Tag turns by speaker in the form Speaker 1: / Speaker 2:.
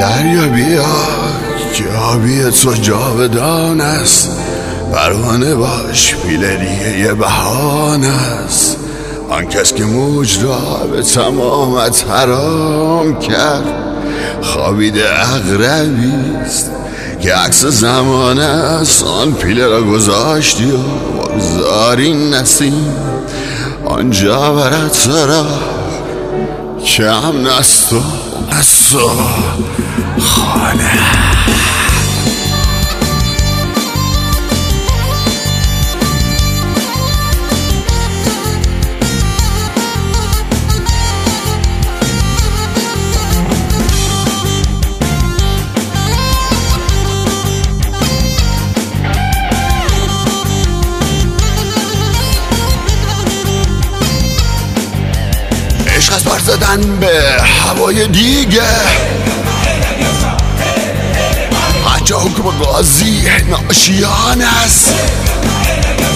Speaker 1: دریا بیا که آبی تو جاودان است، پروانه باش پیله دیگه یه بهانه است. آن کس که موج را به تمامت حرام کرد، خوابیده عقربی است که عکس زمانه است. آن پیله را گذاشتی و بگذاری نسیم آنجا برات را که امن است و خانه. عشق از بر زدن به هوای دیگه، حجا حکم قاضی ناشیان است.